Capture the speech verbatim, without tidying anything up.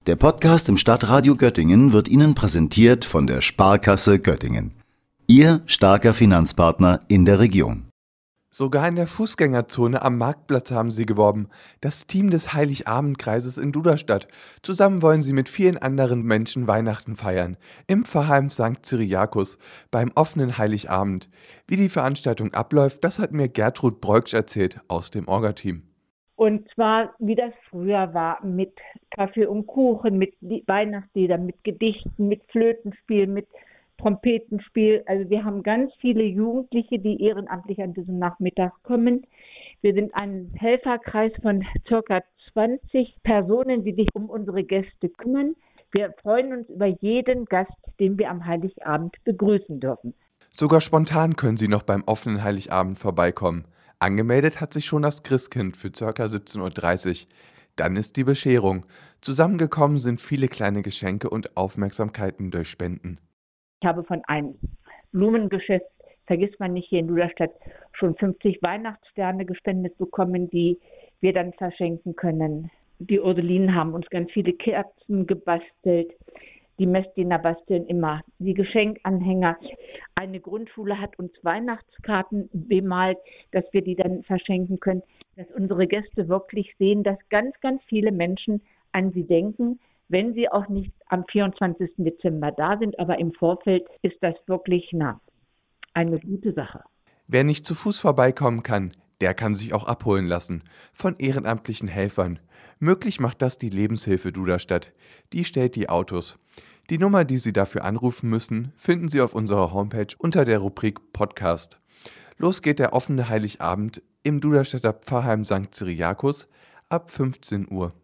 Der Podcast im Stadtradio Göttingen wird Ihnen präsentiert von der Sparkasse Göttingen. Ihr starker Finanzpartner in der Region. Sogar in der Fußgängerzone am Marktplatz haben sie geworben. Das Team des Heiligabendkreises in Duderstadt. Zusammen wollen sie mit vielen anderen Menschen Weihnachten feiern. Im Pfarrheim Sankt Cyriakus beim offenen Heiligabend. Wie die Veranstaltung abläuft, das hat mir Gertrud Breuksch erzählt aus dem Orga-Team. Und zwar, wie das früher war, mit Kaffee und Kuchen, mit Weihnachtsliedern, mit Gedichten, mit Flötenspiel, mit Trompetenspiel. Also wir haben ganz viele Jugendliche, die ehrenamtlich an diesem Nachmittag kommen. Wir sind ein Helferkreis von circa zwanzig Personen, die sich um unsere Gäste kümmern. Wir freuen uns über jeden Gast, den wir am Heiligabend begrüßen dürfen. Sogar spontan können Sie noch beim offenen Heiligabend vorbeikommen. Angemeldet hat sich schon das Christkind für ca. siebzehn Uhr dreißig. Dann ist die Bescherung. Zusammengekommen sind viele kleine Geschenke und Aufmerksamkeiten durch Spenden. Ich habe von einem Blumengeschäft, vergisst man nicht, hier in Duderstadt schon fünfzig Weihnachtssterne gespendet bekommen, die wir dann verschenken können. Die Ursulinen haben uns ganz viele Kerzen gebastelt. Die Messdiener basteln immer die Geschenkanhänger. Eine Grundschule hat uns Weihnachtskarten bemalt, dass wir die dann verschenken können. Dass unsere Gäste wirklich sehen, dass ganz, ganz viele Menschen an sie denken, wenn sie auch nicht am vierundzwanzigsten Dezember da sind. Aber im Vorfeld ist das wirklich na, eine gute Sache. Wer nicht zu Fuß vorbeikommen kann, der kann sich auch abholen lassen von ehrenamtlichen Helfern. Möglich macht das die Lebenshilfe Duderstadt. Die stellt die Autos. Die Nummer, die Sie dafür anrufen müssen, finden Sie auf unserer Homepage unter der Rubrik Podcast. Los geht der offene Heiligabend im Duderstadter Pfarrheim Sankt Cyriakus ab fünfzehn Uhr.